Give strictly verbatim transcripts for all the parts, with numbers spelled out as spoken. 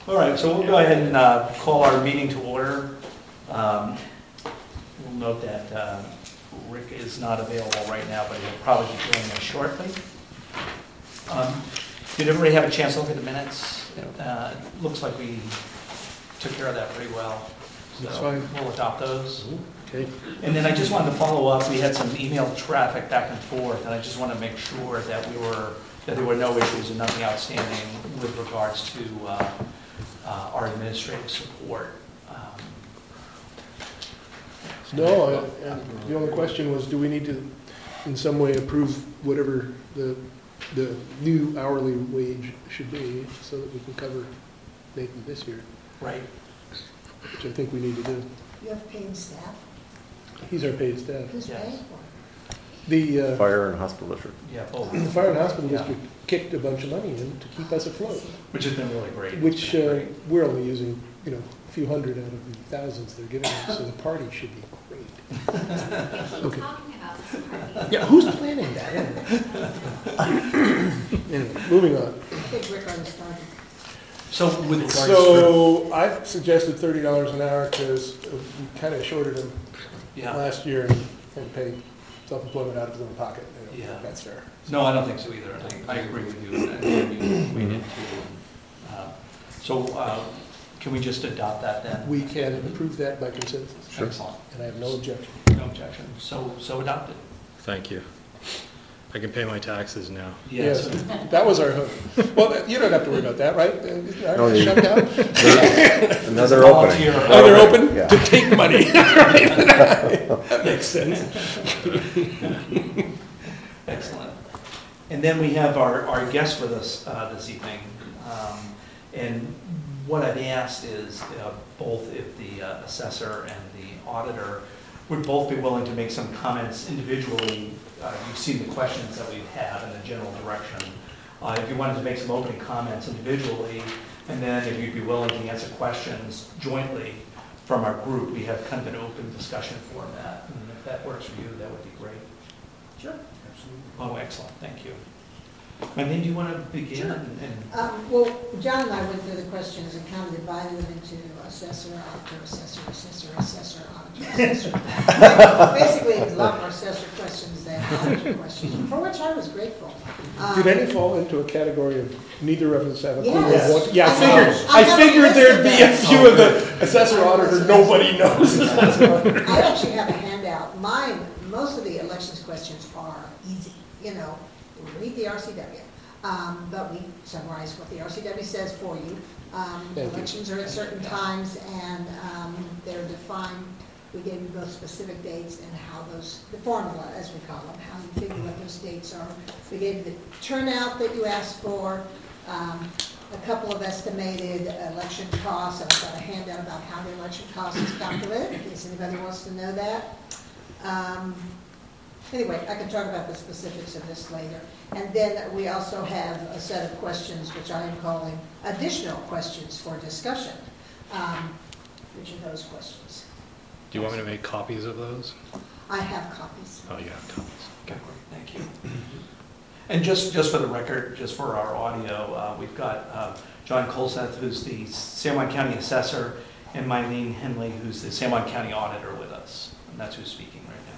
All right, so we'll go ahead and uh, call our meeting to order. Um, We'll note that uh, Rick is not available right now, but he'll probably be joining us shortly. Um, Did everybody have a chance to look at the minutes? Uh, it Looks like we took care of that pretty well. That's So fine. we'll adopt those. Okay. And then I just wanted to follow up, we had some email traffic back and forth, and I just want to make sure that we were, that there were no issues and nothing outstanding with regards to uh, uh, our administrative support. Um, No, I- and the only question was, do we need to, in some way, approve whatever the, the new hourly wage should be so that we can cover Nathan this year, Right. which I think we need to do. You have paid staff? He's our paid staff. Who's Yes. paying for it? The, uh, Fire and hospital district. Yeah, both, the Fire and Hospital Yeah. District kicked a bunch of money in to keep us afloat, which has been really great. which It's been uh, great. we're only using, you know, a few hundred out of the thousands they're giving us, so the party should be great. Okay. Talking about this party. Yeah, who's planning that anyway? Anyway, moving on. Big Rick on his target. So with regards to, So I suggested thirty dollars an hour because we kind of shorted them yeah, last year and and paid self-employment out of his own pocket. I don't Yeah. think that's fair. no, I don't think so either. I I agree with you, and we we did too. Uh, So uh, can we just adopt that then? We can approve that by consensus, Sure. Excellent. and I have no objection. No objection. So, so adopted. Thank you. I can pay my taxes now. Yes, that was our hope. Well, you don't have to worry about that, right? Uh, No, Are they you- shut down? Another opening. Volunteer. Oh, they're open Yeah. to take money. That makes sense. Excellent. And then we have our, our guest with us uh, this evening. Um, And what I've asked is uh, both if the uh, assessor and the auditor would both be willing to make some comments individually. Uh, You've seen the questions that we've had in the general direction. Uh, If you wanted to make some opening comments individually, and then if you'd be willing to answer questions jointly from our group, we have kind of an open discussion format. And if that works for you, that would be great. Sure. Oh, excellent, thank you. Marlene, do you want to begin? Sure. and- and- Um, Well, John and I went through the questions and kind of divided them into assessor, auditor, assessor, assessor, assessor, auditor, assessor. Basically, it's a lot more assessor questions than auditor questions, for which I was grateful. Um, Did any fall into a category of neither of us have a clue? of Yes. what- Yeah, I I figured, know. I I have a figured list there'd of be a them. few of the assessor auditor nobody knows. I actually have a handout. Mine, most of the elections questions are easy, you know, read the R C W. Um, But we summarize what the R C W says for you. Um, Thank you. Elections are at certain times and um, they're defined. We gave you both specific dates and how those, the formula, as we call them, how you figure what those dates are. We gave you the turnout that you asked for, um, a couple of estimated election costs. I've got a handout about how the election cost is calculated, in case anybody wants to know that. Um, Anyway, I can talk about the specifics of this later. And then we also have a set of questions, which I am calling additional questions for discussion. Um, Which are those questions? Do you want me to make copies of those? I have copies. Oh, you have copies. Okay, thank you. And just, just for the record, just for our audio, uh, we've got uh, John Colseth, who's the San Juan County Assessor, and Mylene Henley, who's the San Juan County Auditor with us. And that's who's speaking right now.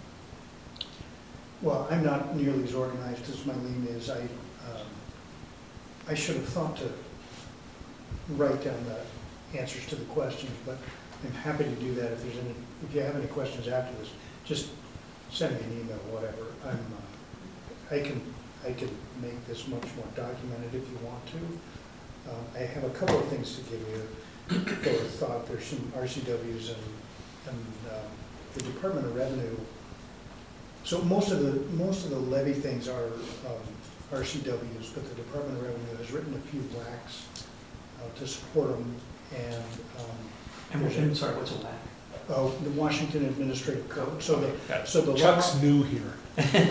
Well, I'm not nearly as organized as Mylene is. I, um, I should have thought to write down the answers to the questions, but I'm happy to do that if there's any, if you have any questions after this, just send me an email, whatever. I'm, uh, I can, I can make this much more documented if you want to. Uh, I have a couple of things to give you for thought. There's some R C Ws and, and uh, the Department of Revenue. So most of the, most of the levy things are um, R C Ws, but the Department of Revenue has written a few W A Cs uh, to support them, and um, And we're, I'm sorry, what's a W A C? oh, the Washington Administrative Code. So the, Got it. so the Chuck's new here. sorry,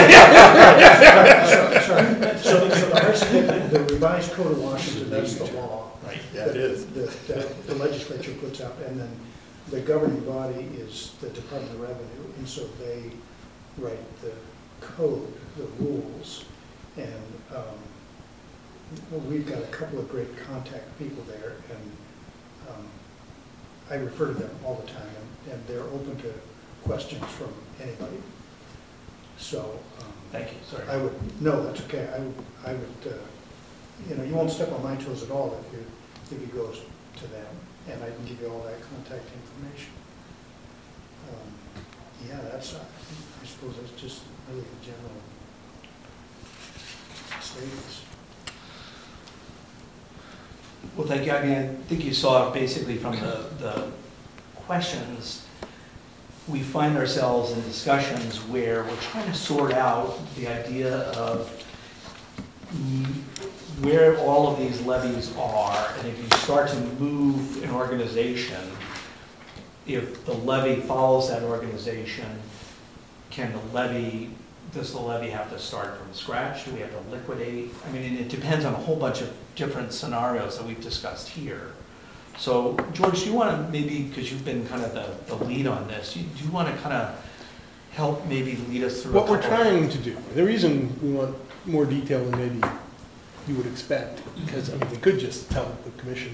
sorry. So, so the R C W, the revised Code of Washington, that's the law. Right. that the- that the legislature puts out, and then the governing body is the Department of Revenue, and so they write the code, the rules, and um, well, we've got a couple of great contact people there, and um, I refer to them all the time, and, and they're open to questions from anybody. So, um, Thank you, sorry. I would, no, that's okay, I would, I would, uh, you know, you won't step on my toes at all if you, if it goes to them, and I can give you all that contact information. Um, Yeah, that's, uh, I suppose that's just really the general status. Well, thank you. I mean, I think you saw basically from the, the questions, we find ourselves in discussions where we're trying to sort out the idea of mm, where all of these levies are, and if you start to move an organization, if the levy follows that organization, can the levy, does the levy have to start from scratch? Do we have to liquidate? I mean, it depends on a whole bunch of different scenarios that we've discussed here. So, George, do you want to maybe, because you've been kind of the, the lead on this, you- do you want to kind of help maybe lead us through a What we're couple- trying to do, the reason we want more detail than maybe you would expect, because, I mean, we could just tell the commission,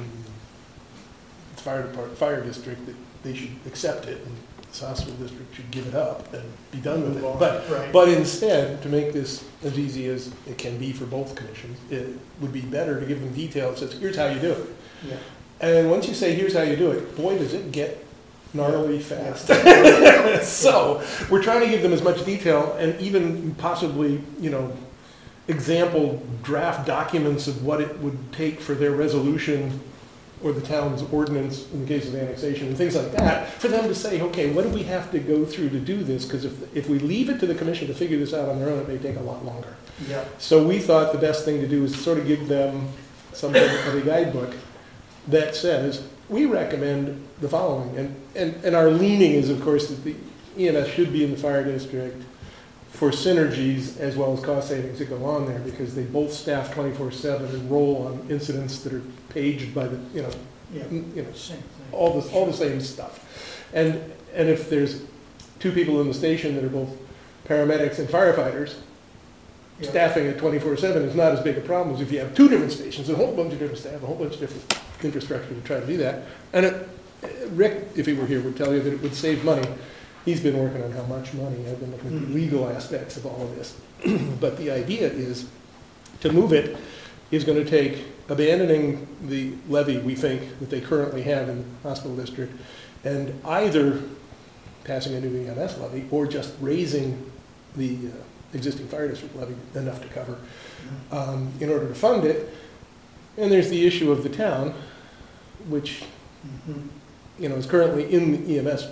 the fire department, fire district, that they should accept it, and the hospital district should give it up and be done with it. But, Right. but instead, to make this as easy as it can be for both commissions, it would be better to give them detail that says, here's how you do it. Yeah. And once you say, here's how you do it, boy, does it get gnarly fast. So, we're trying to give them as much detail and even possibly, you know, example draft documents of what it would take for their resolution or the town's ordinance in the case of annexation and things like that, for them to say, okay, what do we have to go through to do this? Because if, if we leave it to the commission to figure this out on their own, it may take a lot longer. Yeah. So we thought the best thing to do is sort of give them something of a guidebook that says, we recommend the following. And, and, and our leaning is, of course, that the E M S should be in the fire district for synergies as well as cost savings that go on there, because they both staff twenty-four seven and roll on incidents that are paged by the, you know, Yeah, you know, same thing. all the, all the same stuff. And, and if there's two people in the station that are both paramedics and firefighters, Yeah. staffing at twenty-four seven is not as big a problem as if you have two different stations, a whole bunch of different staff, a whole bunch of different infrastructure to try to do that. And it, Rick, if he were here, would tell you that it would save money. He's been working on how much money. I've been looking at the Mhm. legal aspects of all of this. But the idea is, to move it is going to take abandoning the levy, we think, that they currently have in the hospital district, and either passing a new E M S levy or just raising the uh, existing fire district levy enough to cover um, in order to fund it. And there's the issue of the town, which, Mhm. you know, is currently in the E M S,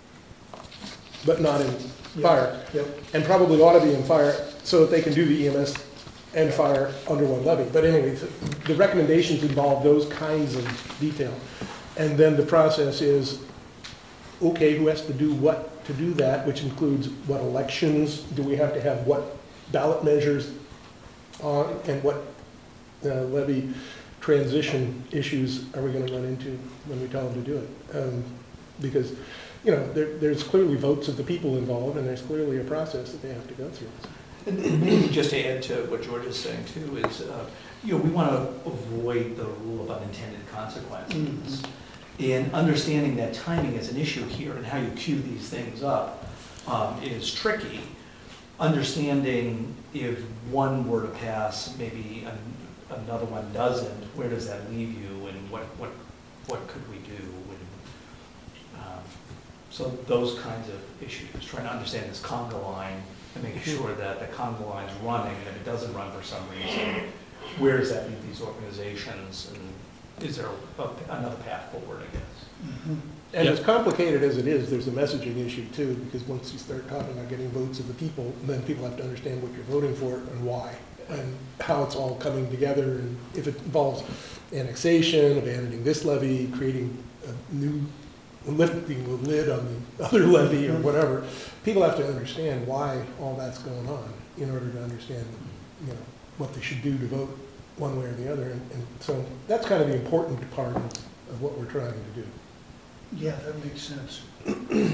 but not in Yeah. fire, Yep. and probably ought to be in fire so that they can do the E M S and fire under one levy. But anyway, the recommendations involve those kinds of detail. And then the process is, okay, who has to do what to do that, which includes what elections, do we have to have what ballot measures on, and what uh, levy transition issues are we going to run into when we tell them to do it? Um, because, you know, there, there's clearly votes of the people involved, and there's clearly a process that they have to go through. And maybe just to add to what George is saying too, is, uh, you know, we want to avoid the rule of unintended consequences. And understanding that timing is an issue here and how you cue these things up um, is tricky. Understanding if one were to pass, maybe an, another one doesn't, where does that leave you, and what, what, what could we do? And, um, so those kinds of issues, trying to understand this conga line and making sure that the conga line's running, and if it doesn't run for some reason, where does that leave these organizations, and is there a, another path forward, I guess? Mhm. And Yep. as complicated as it is, there's a messaging issue too, because once you start talking about getting votes of the people, then people have to understand what you're voting for and why, and how it's all coming together, and if it involves annexation, abandoning this levy, creating a new, lifting the lid on the other levy or whatever, people have to understand why all that's going on in order to understand, you know, what they should do to vote one way or the other. And, and so that's kind of the important part of, of what we're trying to do. Yeah, that makes sense.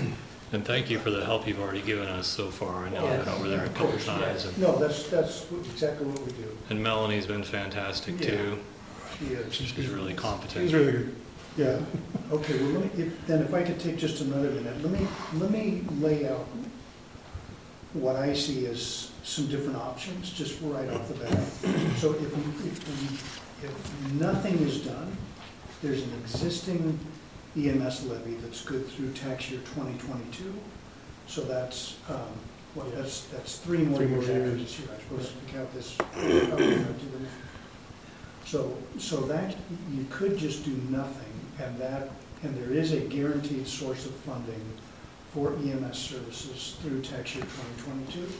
And thank you for the help you've already given us so far. I know I've Yeah. been over there a couple times. and- No, that's, that's exactly what we do. And Melanie's been fantastic Yeah. too. She is. She's really It competent. was really good. Yeah, okay, well, let me, if, then if I could take just another minute, let me, let me lay out what I see as some different options, just right off the bat. So if, we- if, we- if nothing is done, there's an existing E M S levy that's good through tax year twenty twenty-two. So that's, um, what, that's, that's three more Three more years after years. this year, I suppose, if you count this. probably not doing it. So, so that, you could just do nothing, and that, and there is a guaranteed source of funding for E M S services through tax year twenty twenty-two.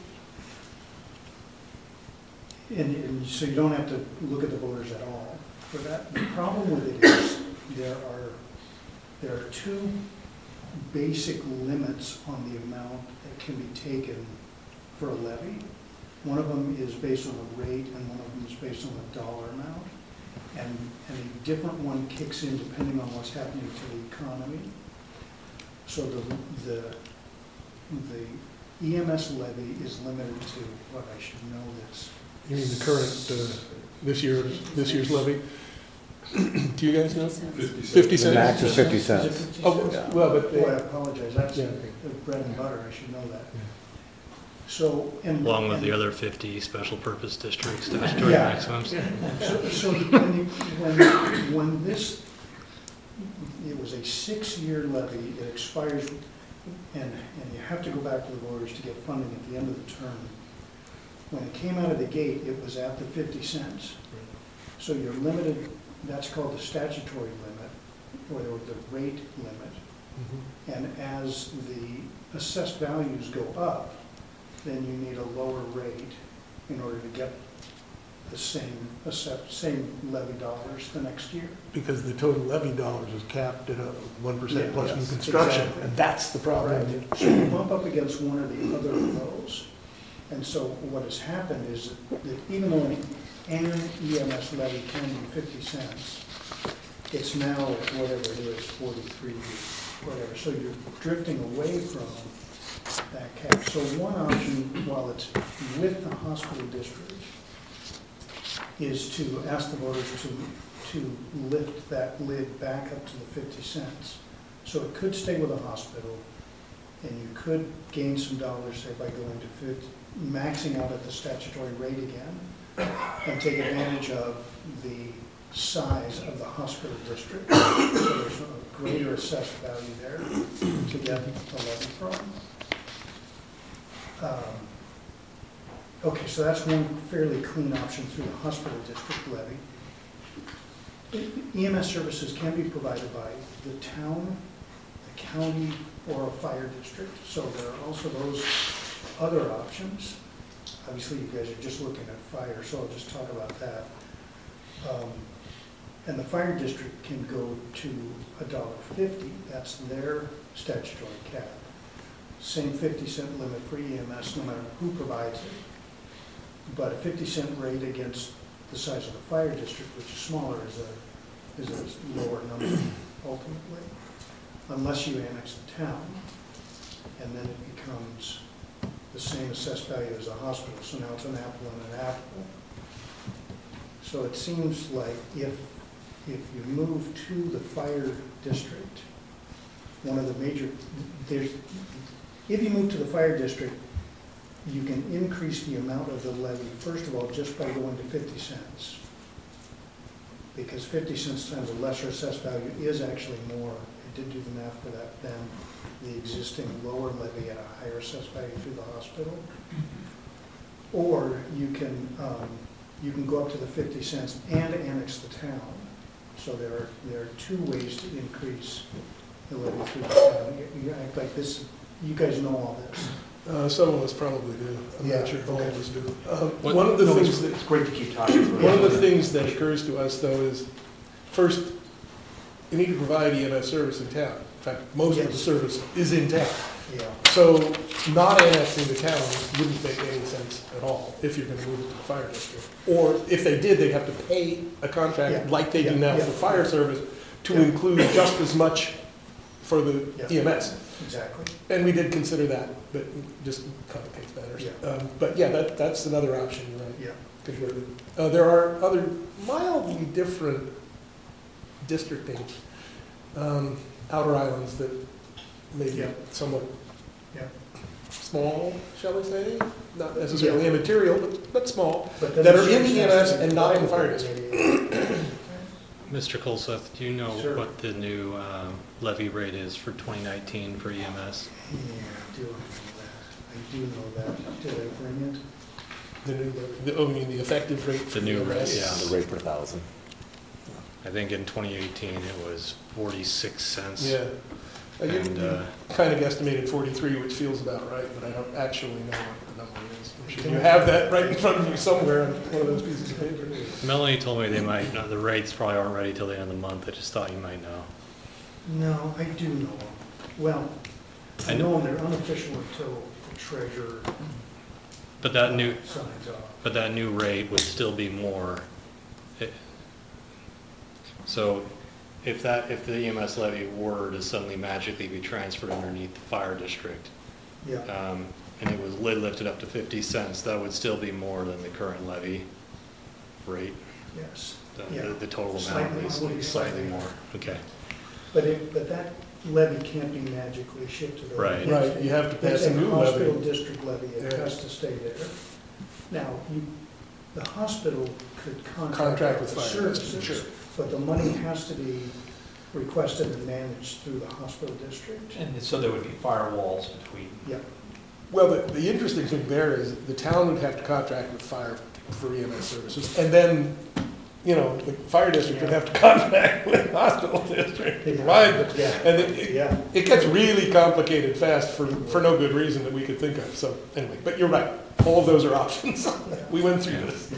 And, and so you don't have to look at the voters at all for that. The problem with it is, there are, there are two basic limits on the amount that can be taken for a levy. One of them is based on a rate, and one of them is based on a dollar amount. And, and a different one kicks in depending on what's happening to the economy. So the, the, the E M S levy is limited to, what I should know this. You mean the current, uh, this year, this year's levy? Do you guys know? Fifty The cents? max is fifty Is it cents. fifty Oh, cents? well, but Boy, I they, apologize, that's Yeah. the bread and butter, I should know that. So, and. Along with the and- other fifty special purpose districts, statutory Yeah. maximums. So, so when, you- when, when this, it was a six-year levy, it expires, and, and you have to go back to the voters to get funding at the end of the term. When it came out of the gate, it was at the fifty cents. So you're limited, that's called the statutory limit, or the the rate limit. Mhm. And as the assessed values go up, then you need a lower rate in order to get the same, assess, same levy dollars the next year. Because the total levy dollars is capped at a one percent Yeah, plus new yes, construction, exactly. and that's the problem. Right. So you bump up against one or the other of those. And so what has happened is that even though an an E M S levy can be fifty cents, it's now whatever it is, forty-three, whatever. So you're drifting away from that cap. So one option, while it's with the hospital district, is to ask the voters to, to lift that lid back up to the fifty cents. So it could stay with the hospital, and you could gain some dollars, say, by going to fifty, maxing out at the statutory rate again, and take advantage of the size of the hospital district. So there's a greater assessed value there to get the levy from. Um, Okay, so that's one fairly clean option through the hospital district levy. E M S services can be provided by the town, the county, or a fire district. So there are also those other options. Obviously, you guys are just looking at fire, so I'll just talk about that. Um, And the fire district can go to a dollar fifty, that's their statutory cap. Same fifty cent limit for E M S, no matter who provides it. But a fifty cent rate against the size of the fire district, which is smaller, is a, is a lower number ultimately, unless you annex the town, and then it becomes the same assessed value as a hospital, so now it's an apple and an apple. So it seems like if, if you move to the fire district, one of the major, there's, if you move to the fire district, you can increase the amount of the levy, first of all, just by going to fifty cents. Because fifty cents times a lesser assessed value is actually more, I did do the math for that, than the existing lower levy at a higher assessed value through the hospital. Or you can, um, you can go up to the fifty cents and annex the town. So there are, there are two ways to increase the levy through the town. You- You act like this, you guys know all this. Uh, some of us probably do. I'm Yeah, not sure if all okay. of us do. Uh, What- One of the No, it's, things that, it's great to keep talking through. one of the things that occurs to us though is, first, you need to provide E M S service in town. In fact, most of the Yes. service is in town. Yeah. So not annexing the town wouldn't make any sense at all if you're gonna move it to the fire district. Or if they did, they'd have to pay a Yeah. contract like they do Yeah. now Yeah. for fire service to Yeah. include just as much for the Yeah. E M S. Exactly. And we did consider that, but it just complicates matters. Yeah. Um, But yeah, that, that's another option, you're right. Yeah. Compared to- Uh, there are other mildly different districting, um, outer islands that may be Yeah. somewhat Yeah. small, shall we say? Not necessarily immaterial, but, but small, But then that are the in the E M S service and not in the fire has to district. be- Mister Colseth, do you know Sure. what the new um, levy rate is for twenty nineteen for E M S? Yeah, I do know that. I do know that. Did I bring it? The new, the, oh, you mean the effective rate? for The new E M S? rate, yeah. The rate per thousand. I think in twenty eighteen it was forty-six cents. Yeah. Uh, you- And, you uh, kind of guesstimated forty-three, which feels about right, but I don't actually know what the number is. I'm sure you have that right in front of you somewhere on one of those pieces of paper. Melanie told me they might, no, the rates probably aren't ready till the end of the month. I just thought you might know. No, I do know them. Well, I I know them, they're unofficial until the treasurer But that new, signs off. but that new rate would still be more. It- So if that, if the E M S levy were to suddenly magically be transferred underneath the fire district, Yeah, um, and it was lid lifted up to fifty cents, that would still be more than the current levy rate, yes. the, Yeah. the- the total amount Slightly, at it would least, be slightly slightly more, okay. But it, but that levy can't be magically shifted over. Right. Right, you have to pass It's a new hospital levy. district levy, it Yeah. has to stay there. Now, you, the hospital could contract Contract out with the fire, services, sure. but the money has to be requested and managed through the hospital district. And so there would be firewalls between. Yeah, Well, the, the interesting thing there is the town would have to contract with fire for E M S services. And then, you know, the fire district would have to contract with the hospital district to provide them. yeah, And it, it- yeah. it gets really complicated fast for, for no good reason that we could think of. So anyway, but you're right. All of those are options. We went through this.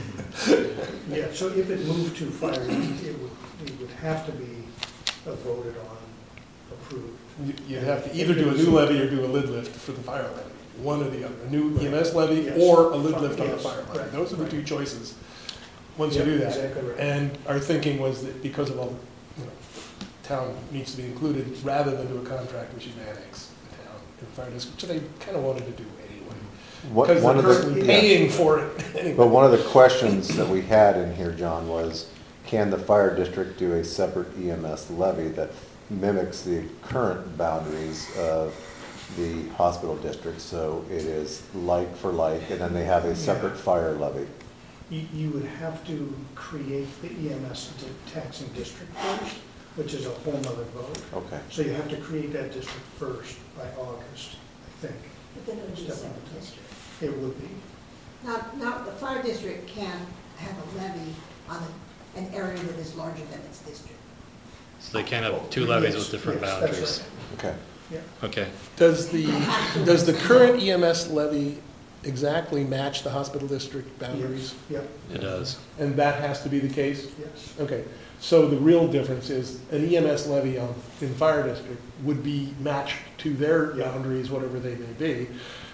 Yeah, so if it moved to fire, it would, it would have to be uh, voted on, approved. You- You'd have to either do a new levy or do a lid lift for the fire levy, one or the other, a new E M S levy Yes. or a lid lift on the Yes, fire levy. right, Those are the right. two choices, once you Yeah, do that. Exactly right. And our thinking was that because of all, the you know, town needs to be included, rather than do a contract, we should annex the town and fire district, which they kind of wanted to do anyway. What, Because one they're of currently the, paying for it anyway. but one of the questions that we had in here, John, was can the fire district do a separate E M S levy that mimics the current boundaries of the hospital district? So it is like for like, and then they have a separate Yeah. fire levy. You, you would have to create the E M S di- taxing district first, which is a whole nother vote. Okay. So you have to create that district first by August, I think. But then it would be a Step separate on the district. It would be. Now, now, the fire district can have a levy on a- an area that is larger than its district. So they can't have two levies with Yes, different yes, that's boundaries. right. Okay. Yeah. Okay, Does the, does the current E M S levy exactly match the hospital district boundaries? Yep, it does. And that has to be the case? yes. Okay, so the real difference is an E M S levy on, in the fire district would be matched to their Yeah. boundaries, whatever they may be.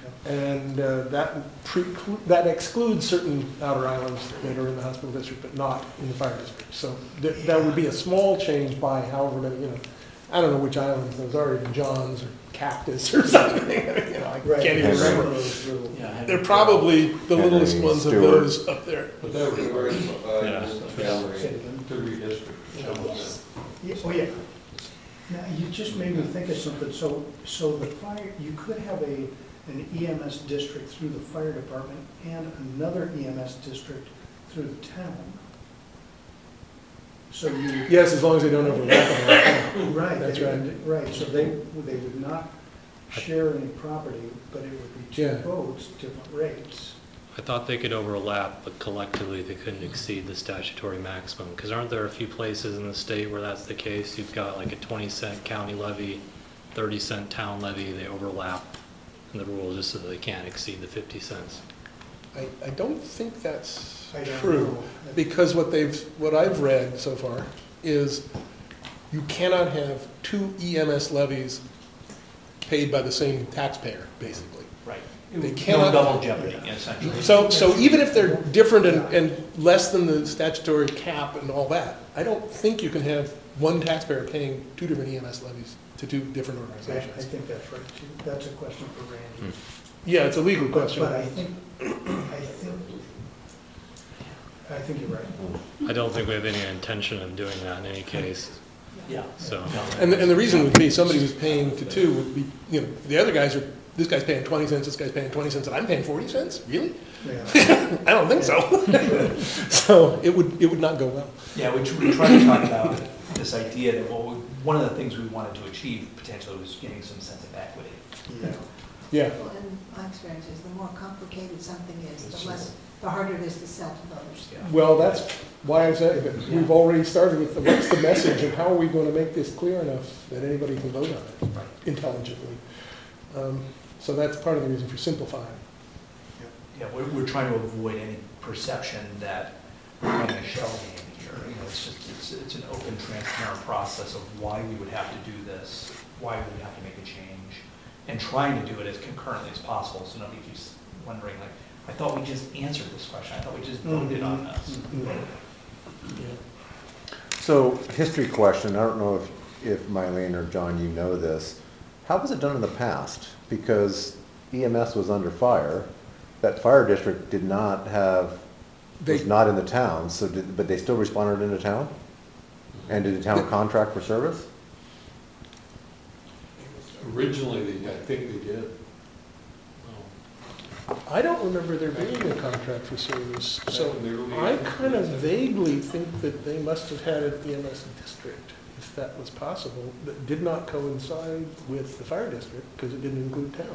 And uh, that preclu, that excludes certain outer islands that are in the hospital district, but not in the fire district. So th- that would be a small change by however many, you know, I don't know which islands those are, even John's or Cactus or something, you know, I Right. can't even Henry. remember. Those little- Yeah. They're probably the Henry, littlest ones of Stewart. those up there. But that would be very, uh, Yeah. necessary to redistrict. Yes. Yeah, oh, yeah. Now, you just made me think of something. So, so the fire, you could have a, an E M S district through the fire department and another E M S district through the town. So you. Yes, as long as they don't overlap on Right. That's they- right. Right, so they, they would not share any property, but it would be two Yeah. votes, different rates. I thought they could overlap, but collectively they couldn't exceed the statutory maximum. Because aren't there a few places in the state where that's the case? You've got like a twenty cent county levy, thirty cent town levy, they overlap. And the rule is just so that they can't exceed the fifty cents. I, I don't think that's I don't true, know. because what they've, what I've read so far is you cannot have two E M S levies paid by the same taxpayer, basically. Right. They No cannot- double jeopardy, essentially. So, so even if they're different and, and less than the statutory cap and all that, I don't think you can have one taxpayer paying two different E M S levies to two different I, I organizations. think that's right, too. That's a question for Randy. Yeah, it's a legal But question. but I think, I think, I think you're right. I don't think we have any intention of doing that in any case, Yeah. so. And, the- and the reason would be, somebody who's paying to two would be, you know, the other guys are, this guy's paying twenty cents, this guy's paying twenty cents, and I'm paying forty cents? Really? Yeah. I don't think so. So it would, it would not go well. Yeah, we, tr- we tried to talk about this idea that, well, we- one of the things we wanted to achieve potentially was getting some sense of equity. Yeah. Yeah. Well, and my experience is the more complicated something is, the less, the harder it is to sell to voters. Yeah. Well, that's why I said that we've already started with, the what's the message and how are we going to make this clear enough that anybody can vote on it Right. intelligently? Um, So that's part of the reason for simplifying. Yeah, we're, we're trying to avoid any perception that we're playing a shell game here. You know, it's just, it's, it's an open, transparent process of why we would have to do this, why we would have to make a change, and trying to do it as concurrently as possible, so nobody keeps wondering, like, I thought we just answered this question, I thought we just voted on this. So, history question, I don't know if, if Mylene or John, you know this. How was it done in the past? Because E M S was under fire, that fire district did not have, was They- not in the town, so did, but they still responded in the town? And did the town contract for service? Originally, they, I think they did. I don't remember there being a contract for service, so Back in the early I eighties. kind of vaguely think that they must have had an E M S district, if that was possible, that did not coincide with the fire district, because it didn't include town.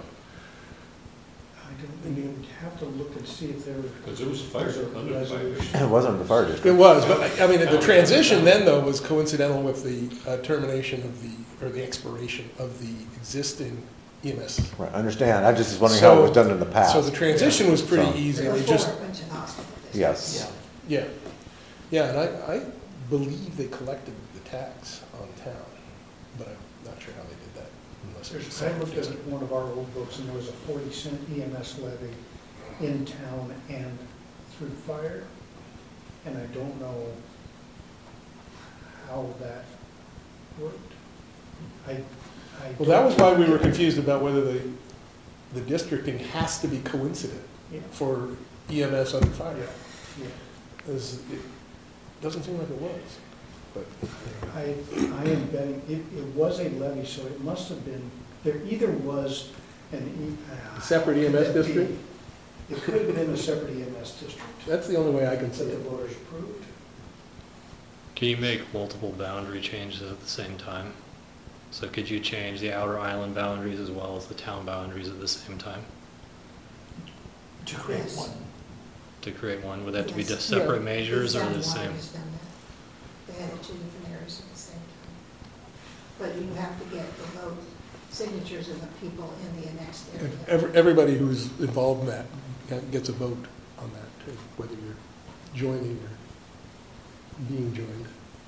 I don't, you'd have to look and see if there were. Because it was a fire, there's a under the fire. resolution. It wasn't the fire district. It was, but I I mean, the transition then, though, was coincidental with the uh, termination of the, or the expiration of the existing E M S. Right, I understand, I just was wondering how it was done in the past. So the transition was pretty So- easy, they Before just, it went to the hospital district. Yes. yeah, yeah, and I, I believe they collected the tax on town, but I'm not sure how they did that, unless it was. There's, I looked at one of our old books, and there was a forty cent E M S levy in town and through fire, and I don't know how that worked. I, I. Well, that was why we were confused about whether the, the districting has to be coincident Yeah. for E M S under Yeah, fire. yeah. As it doesn't seem like it was, but. I, I am betting, it, it was a levy, so it must have been, there either was an E. uh, Separate E M S could that be? district? It could have been a separate E M S district That's the only way I can see that the it. voters approved. Can you make multiple boundary changes at the same time? So could you change the outer island boundaries as well as the town boundaries at the same time To create Yes. one. to create one? Would that have to be Yes. just separate Yeah. measures or Sound the Water same? has done that. They had it two different areas at the same time. But you have to get the vote signatures of the people in the annexed area. And every- Everybody who's involved in that gets a vote on that, too, whether you're joining or being joined.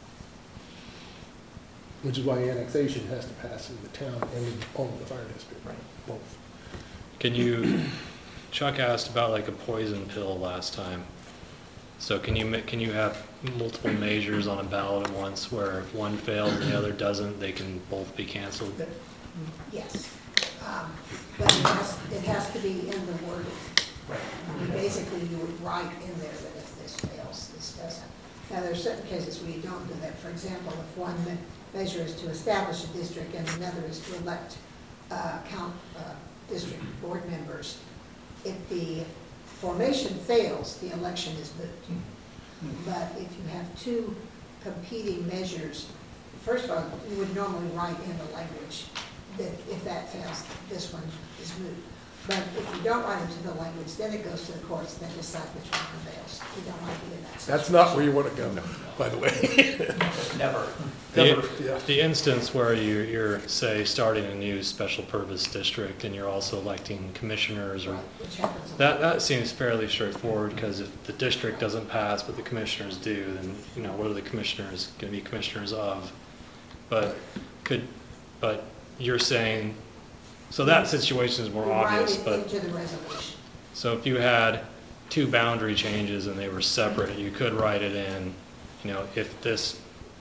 Which is why annexation has to pass in the town and in all of the fire district, Right. both. Can you, Chuck asked about like a poison pill last time. So can you, ma- can you have multiple measures on a ballot at once where if one fails and the other doesn't, they can both be canceled? That- Yes. Um, But it has, it has to be in the wording. Right. I mean, basically, you would write in there that if this fails, this doesn't. Now, there are certain cases where you don't do that. For example, if one me- measure is to establish a district and another is to elect uh, count uh, district board members, if the formation fails, the election is moot. But if you have two competing measures, first of all, you would normally write in the language that if that fails, this one is moot. But if you don't write into the language, then it goes to the courts, then decide which one prevails. You don't want to be in that situation. That's not where you want to go, by the way. Never. Never, The, yeah. the instance where you, you're, say, starting a new special purpose district and you're also electing commissioners or, Right, which happens. a that, lot. that seems fairly straightforward because if the district doesn't pass but the commissioners do, then, you know, what are the commissioners going to be commissioners of? But could, but you're saying, so that situation is more You obvious, Write but. it into the resolution. So if you had two boundary changes and they were separate, you could write it in, you know, if this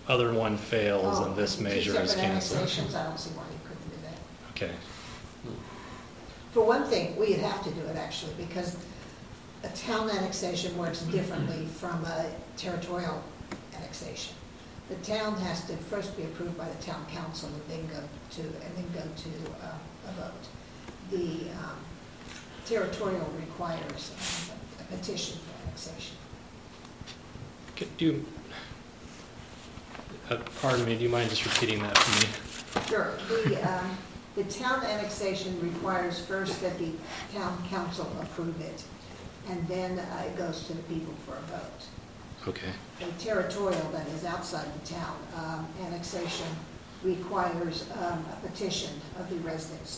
other one fails Oh, and this two measure is separate canceled. annexations, I don't see why you couldn't do that. Okay, For one thing, we'd have to do it actually, because a town annexation works differently from a territorial annexation. The town has to first be approved by the town council and then go to, and then go to uh, a vote. The um, territorial requires um, a petition for annexation. Could do, you- uh, pardon me, do you mind just repeating that for me? Sure. The, um, the town annexation requires first that the town council approve it, and then uh, it goes to the people for a vote. Okay, A territorial that is outside the town um, annexation requires um, a petition of the residents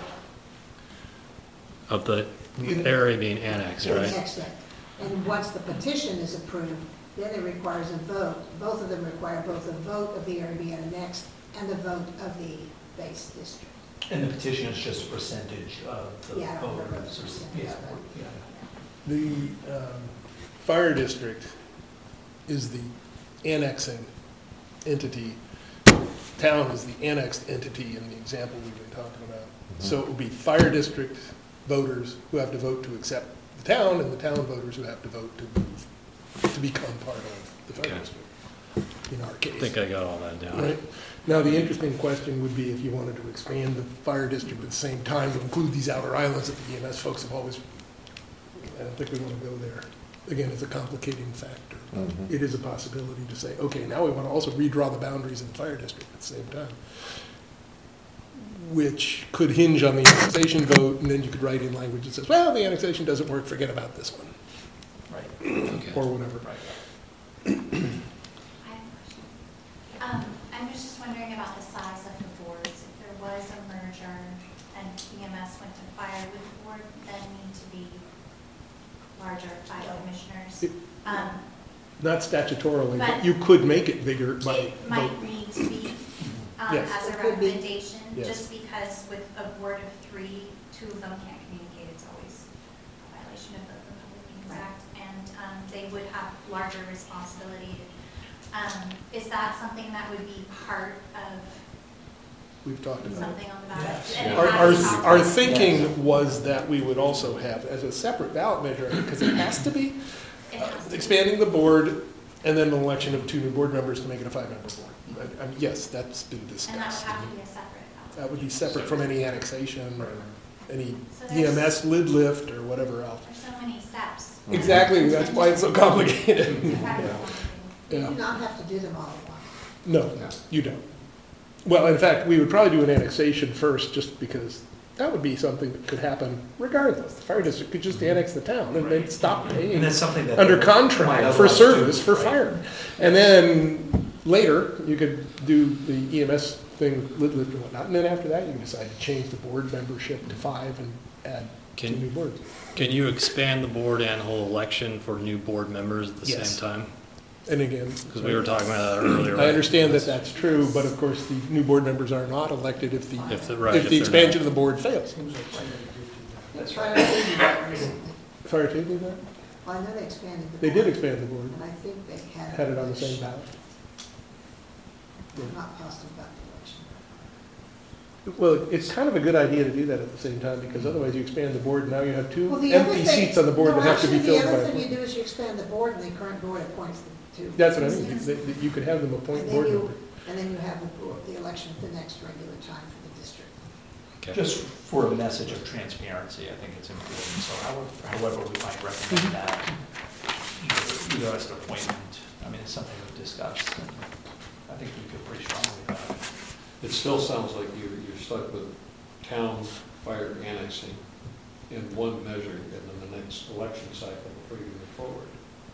of the area. of the area being annexed, right? Next thing. And once the petition is approved, then it requires a vote. Both of them require both a vote of the area being annexed and a vote of the base district. And the petition is just a percentage of the Yeah, I don't remember the voters. percentage, Yeah, but- yeah. The um, fire district is the annexing entity. Town is the annexed entity in the example we've been talking about. So it would be fire district voters who have to vote to accept the town, and the town voters who have to vote to move, to become part of the fire Okay. district, in our case. I think I got all that down. Right. Now, the interesting question would be if you wanted to expand the fire district at the same time to include these outer islands that the E M S folks have always, I don't think we want to go there. Again, it's a complicating factor. Mhm. It is a possibility to say, okay, now we want to also redraw the boundaries of the fire district at the same time, which could hinge on the annexation vote, and then you could write in language that says, well, the annexation doesn't work, forget about this one, Right, Okay. or whatever. right. I have a question. Um, I'm just wondering about the size of the boards. If there was a merger and E M S went to fire, would the board then need to be larger, five commissioners? It- Um, Not statutorily, but But- you could make it bigger by It vote. might need to be, um, Yes. as a It could be. recommendation, Yes. just because with a board of three, two of them can't communicate, it's always a violation of the Open Public Meetings Right. Act, and, um, they would have larger responsibility. Um, is that something that would be part of We've talked about it. something on the ballot? Yes. And it Our, has our, to our be- thinking was that we would also have, as a separate ballot measure, because it has to be, It has to be. expanding the board, and then an election of two new board members to make it a five-member board. I- I mean, yes, that's been And that would discussed. have to be a separate ballot. That would be separate from any annexation or any So E M there's- S lid lift or whatever else. There's so many steps. Exactly, that's why it's so complicated. It's incredibly Yeah. complicated. You Yeah. do not have to do them all at once. No, you don't. Well, in fact, we would probably do an annexation first, just because that would be something that could happen regardless. The fire district could just annex the town and then stop paying And that's something that. under might contract for otherwise service do, for right. fire. And then later, you could do the E M S thing, lid lift and whatnot, and then after that, you can decide to change the board membership to five and add two Can- new boards. Can you expand the board and hold election for new board members at the Yes. same time? And again. Because we were talking about that earlier. I right? understand that that's true, but of course, the new board members are not elected if the, If the, right. if the if they're expansion of the board fails. Seems like somebody did do that. That's Fire right. did do that recently. Fire chief did that? Well, I know they expanded the. They did board, expand the board, And I think they had. had it on the election. same ballot. I'm not positive about the election. Well, it's kind of a good idea to do that at the same time, because otherwise you expand the board, and now you have two Well, the other empty thing- seats on the board no, that have to be actually, filled by. The other thing you appointment. do is you expand the board, and the current board appoints the two. That's what I mean, seats. that, that you could have them appoint And then board you, members. and then you have the, board- the election at the next regular time for the district. Okay. Just for a message of transparency, I think it's important, so however, however we might recommend that, either- either as an appointment, I mean, it's something we've discussed, and I think we feel pretty strongly about it. It still sounds like you, you're stuck with town fire annexing in one measure and then the next election cycle before you move forward.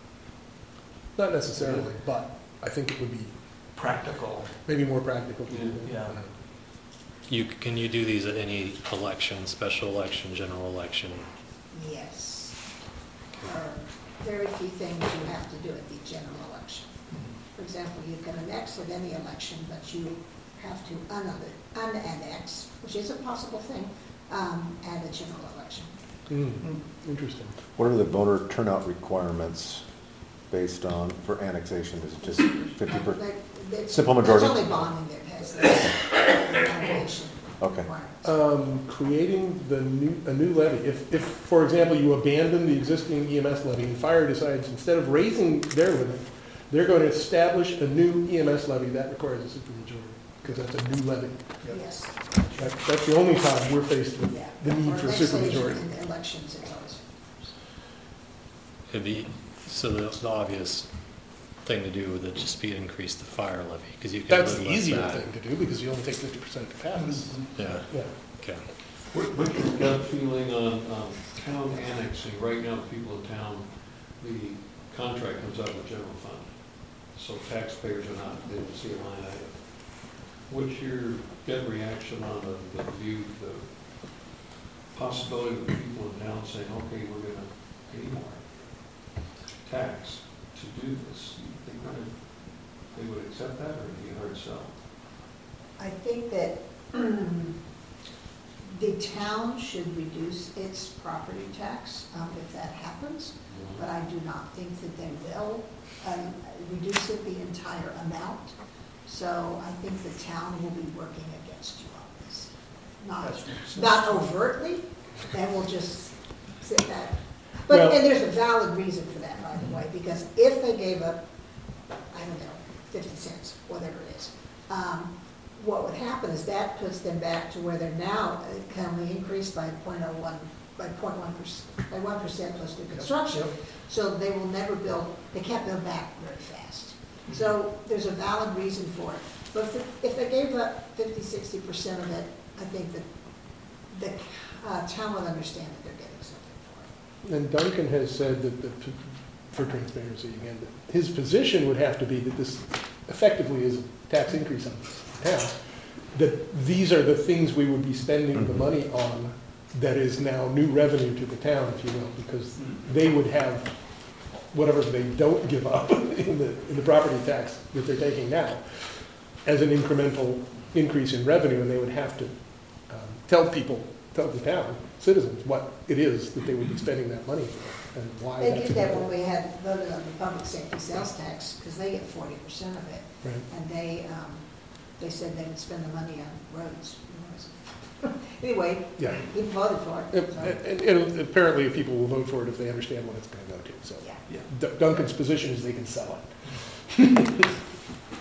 Not necessarily, but I think it would be Practical, maybe more practical to do that. yeah. You, can you do these at any election, special election, general election? Yes. There are very few things you have to do at the general election. For example, you can annex at any election, but you have to un- unannex, which is a possible thing, um, at a general election. Hmm, interesting. What are the voter turnout requirements based on, for annexation? Is it just fifty Uh, percent? They, It's- Simple majority? That's only bonding that has the foundation Okay. requirements. Um, creating the new, a new levy, if, if, for example, you abandon the existing E M S levy and fire decides instead of raising their limit, they're going to establish a new E M S levy, that requires a supermajority, because that's a new levy. Yes, That, that's the only time we're faced with yeah. the need Or for a legislation supermajority. and elections, it's always. It'd be, so the, the obvious thing to do would just be increase the fire levy, because you can That's live the with easier that. thing to do, because you only take fifty percent to pass. Yeah, Yeah. okay. What, what's your gut feeling on, um, town annexing? Right now, the people in town, the contract comes out of the general fund. So taxpayers are not, they don't see a line item. What's your gut reaction on the, the view, the possibility of the people in town saying, okay, we're gonna pay more tax to do this? You think that they would accept that, or would it be a hard sell? I think that the town should reduce its property tax um, if that happens, but I do not think that they will um, reduce it the entire amount. So I think the town will be working against you on this. Not, That's makes sense. not overtly, and we'll just sit back. But, Well- and there's a valid reason for that, by the way, because if they gave up, I don't know, fifty cents, whatever it is, um, what would happen is that puts them back to where they're now, uh, can only increase by point oh one, by point one percent, by one percent plus new construction. So they will never build, they can't build back very fast. So there's a valid reason for it. But if, if they gave up fifty, sixty percent of it, I think that the uh, town will understand that they're getting something for it. And Duncan has said that, the, for transparency again, that his position would have to be that this effectively is a tax increase on the town. That these are the things we would be spending the money on that is now new revenue to the town, if you will, because they would have whatever they don't give up in the, in the property tax that they're taking now as an incremental increase in revenue, and they would have to um, tell people, tell the town, citizens, what it is that they would be spending that money for and why They that's did that when important. we had voted on the public safety sales tax, because they get forty percent of it. Right. And they, um, they said they would spend the money on roads. Anyway, Yeah. he voted for it. And, so, and- and apparently people will vote for it if they understand what it's going to go to, so. Yeah. Yeah. D- Duncan's position is they can sell it.